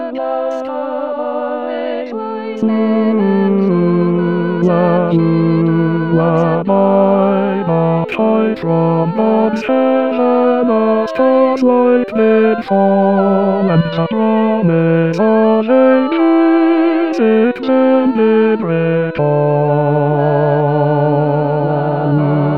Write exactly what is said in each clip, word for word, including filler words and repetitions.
last time I wise men and fools la lullaby, but I from God's heaven a stars like did fall, and the promise of ages it then did recall.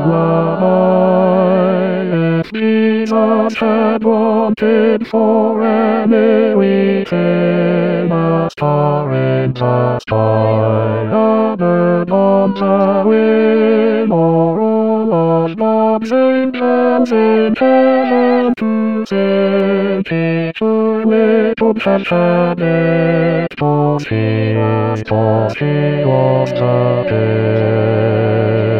Lullaby, if Jesus had wanted for any weekend, a star in the sky, a bird on the wing, or all of God's angels in heaven to sing, Peter would have had it, for he, for he was the king.